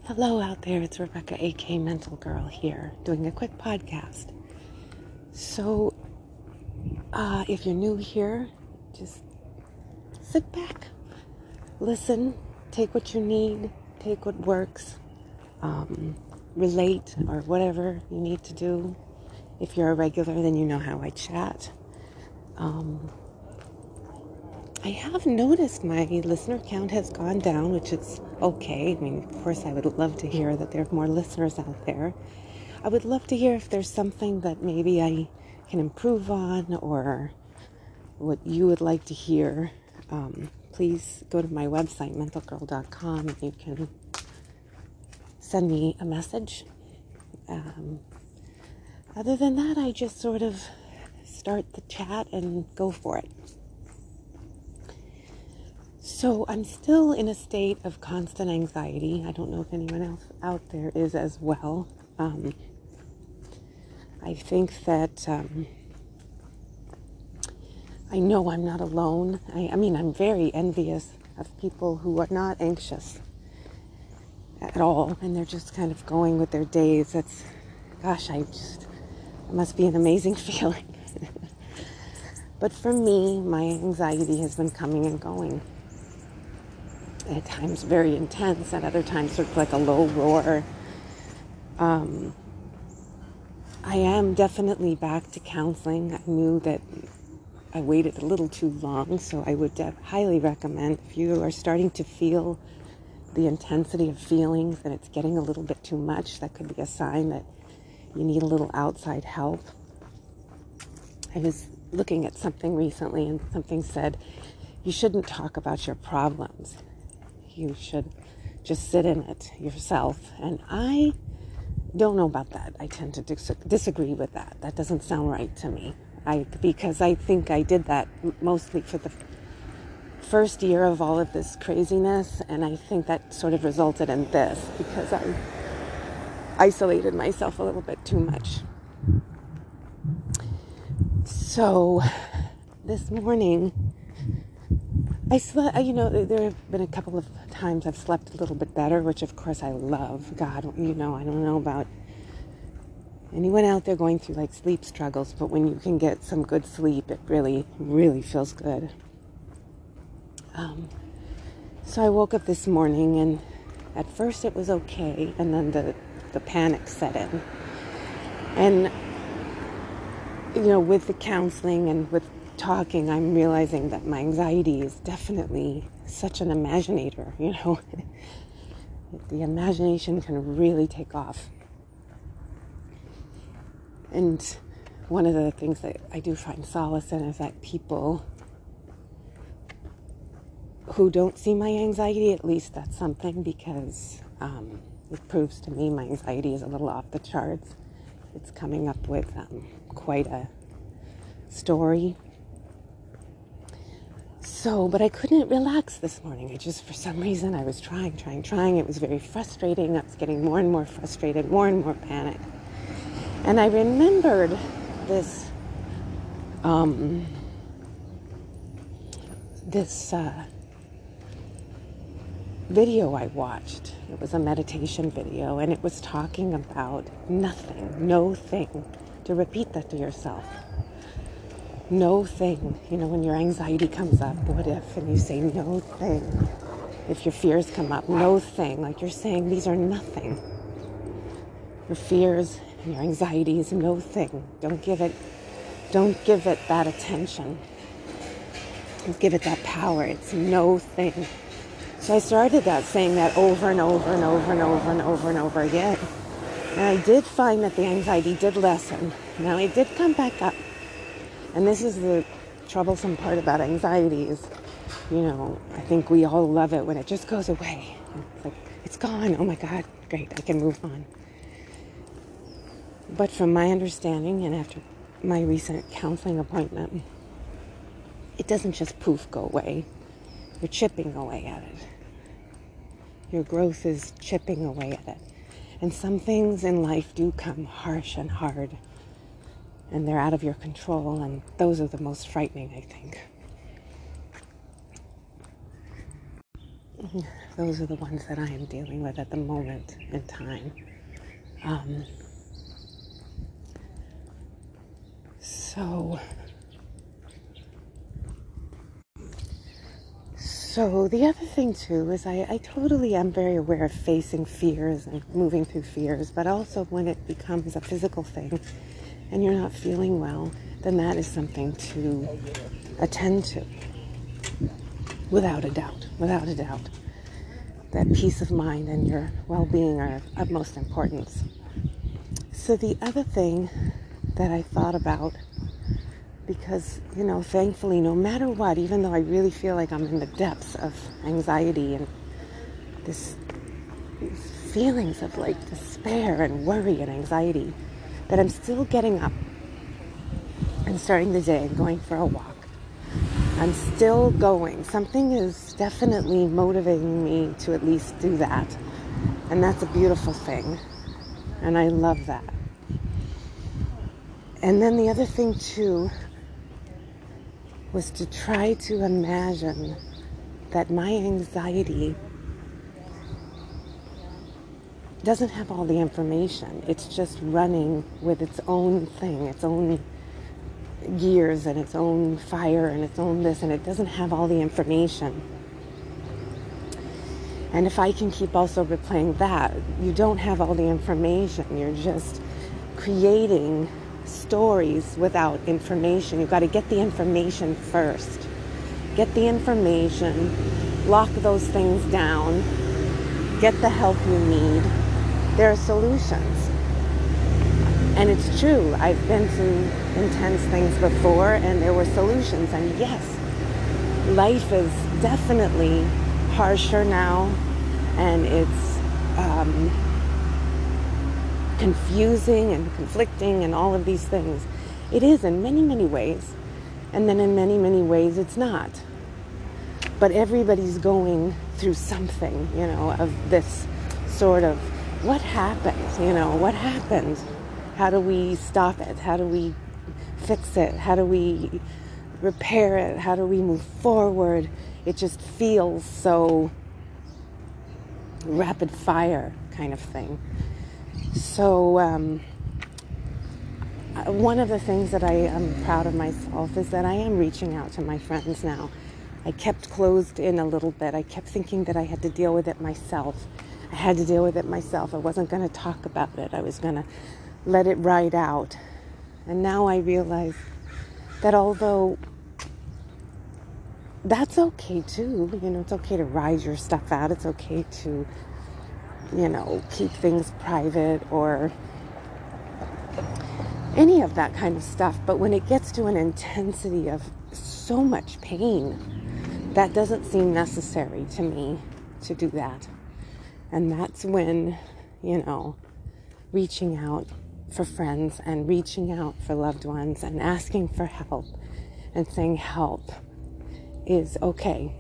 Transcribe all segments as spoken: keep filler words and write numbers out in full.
Hello out there, it's Rebecca, aka Mental Girl here, doing a quick podcast. So, uh, if you're new here, just sit back, listen, take what you need, take what works, um, relate, or whatever you need to do. If you're a regular, then you know how I chat. Um, I have noticed my listener count has gone down, which is okay. I mean, of course, I would love to hear that there are more listeners out there. I would love to hear if there's something that maybe I can improve on or what you would like to hear. Um, please go to my website, mental girl dot com, and you can send me a message. Um, other than that, I just sort of start the chat and go for it. So I'm still in a state of constant anxiety. I don't know if anyone else out there is as well. Um, I think that um, I know I'm not alone. I, I mean, I'm very envious of people who are not anxious at all, and they're just kind of going with their days. That's, gosh, I just, it must be an amazing feeling. But for me, my anxiety has been coming and going. At times very intense, at other times sort of like a low roar. Um, I am definitely back to counseling. I knew that I waited a little too long, so I would uh, highly recommend if you are starting to feel the intensity of feelings and it's getting a little bit too much, that could be a sign that you need a little outside help. I was looking at something recently and something said, you shouldn't talk about your problems. You should just sit in it yourself. And I don't know about that. I tend to dis- disagree with that. That doesn't sound right to me. I because I think I did that mostly for the first year of all of this craziness, and I think that sort of resulted in this because I isolated myself a little bit too much. So this morning, I slept, you know, there have been a couple of times I've slept a little bit better, which of course I love. God, you know, I don't know about anyone out there going through like sleep struggles, but when you can get some good sleep, it really, really feels good. Um, so I woke up this morning and at first it was okay, and then the, the panic set in. And, you know, with the counseling and with talking, I'm realizing that my anxiety is definitely such an imaginator, you know. The imagination can really take off. And one of the things that I do find solace in is that people who don't see my anxiety, at least that's something, because um, it proves to me my anxiety is a little off the charts. It's coming up with um, quite a story. So, but I couldn't relax this morning. I just, for some reason, I was trying, trying, trying. It was very frustrating. I was getting more and more frustrated, more and more panic. And I remembered this, um, this uh, video I watched. It was a meditation video, and it was talking about nothing, no thing. To repeat that to yourself. No thing. You know, when your anxiety comes up, what if? And you say no thing. If your fears come up, no thing. Like you're saying, these are nothing. Your fears and your anxieties, no thing. Don't give it, don't give it that attention. Don't give it that power. It's no thing. So I started that, saying that over and over and over and over and over and over again. And I did find that the anxiety did lessen. Now it did come back up. And this is the troublesome part about anxiety is, you know, I think we all love it when it just goes away. It's like, it's gone. Oh my God, great, I can move on. But from my understanding and after my recent counseling appointment, it doesn't just poof go away. You're chipping away at it. Your growth is chipping away at it. And some things in life do come harsh and hard. And they're out of your control, and those are the most frightening, I think. Those are the ones that I am dealing with at the moment in time. Um, so, so the other thing too is I, I totally am very aware of facing fears and moving through fears, but also when it becomes a physical thing and you're not feeling well, then that is something to attend to. Without a doubt, without a doubt. That peace of mind and your well-being are of utmost importance. So the other thing that I thought about, because, you know, thankfully, no matter what, even though I really feel like I'm in the depths of anxiety and this these feelings of like despair and worry and anxiety, that I'm still getting up and starting the day and going for a walk. I'm still going. Something is definitely motivating me to at least do that. And that's a beautiful thing. And I love that. And then the other thing too was to try to imagine that my anxiety doesn't have all the information. It's just running with its own thing, its own gears and its own fire and its own this, and it doesn't have all the information. And if I can keep also replaying that, you don't have all the information. You're just creating stories without information. You've got to get the information first. Get the information, lock those things down, get the help you need. There are solutions. And it's true, I've been through intense things before and there were solutions. And yes, life is definitely harsher now and it's um, confusing and conflicting and all of these things. It is in many, many ways. And then in many, many ways it's not. But everybody's going through something, you know, of this sort of, what happened? You know, what happened? How do we stop it? How do we fix it? How do we repair it? How do we move forward? It just feels so rapid fire kind of thing. So um, one of the things that I am proud of myself is that I am reaching out to my friends now. I kept closed in a little bit. I kept thinking that I had to deal with it myself. I had to deal with it myself. I wasn't going to talk about it. I was going to let it ride out. And now I realize that although that's okay too, you know, it's okay to ride your stuff out. It's okay to, you know, keep things private or any of that kind of stuff. But when it gets to an intensity of so much pain, that doesn't seem necessary to me to do that. And that's when, you know, reaching out for friends and reaching out for loved ones and asking for help and saying help is okay.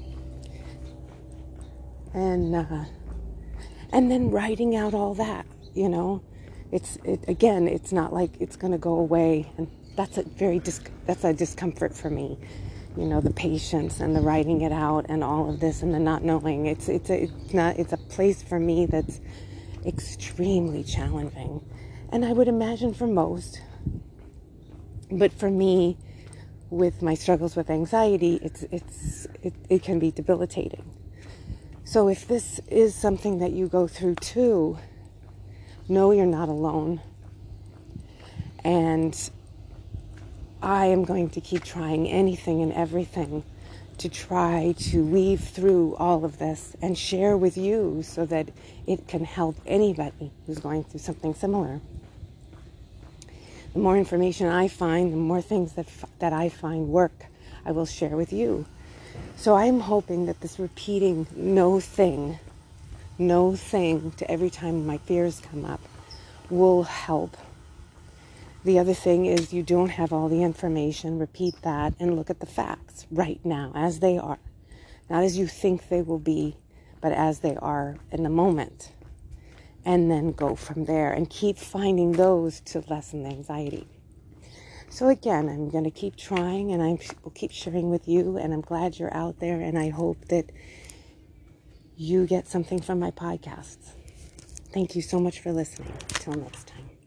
And uh, and then writing out all that, you know, it's it again. It's not like it's going to go away, and that's a very dis- that's a discomfort for me. You know, the patience and the writing it out and all of this and the not knowing. It's it's a, it's not it's a place for me that's extremely challenging. And I would imagine for most, but for me, with my struggles with anxiety, it's it's it, it can be debilitating. So if this is something that you go through too, know you're not alone. And I am going to keep trying anything and everything to try to weave through all of this and share with you so that it can help anybody who's going through something similar. The more information I find, the more things that that I find work, I will share with you. So I'm hoping that this repeating no thing, no thing to every time my fears come up will help. The other thing is you don't have all the information. Repeat that and look at the facts right now as they are. Not as you think they will be, but as they are in the moment. And then go from there and keep finding those to lessen the anxiety. So again, I'm going to keep trying and I will keep sharing with you, and I'm glad you're out there, and I hope that you get something from my podcasts. Thank you so much for listening. Till next time.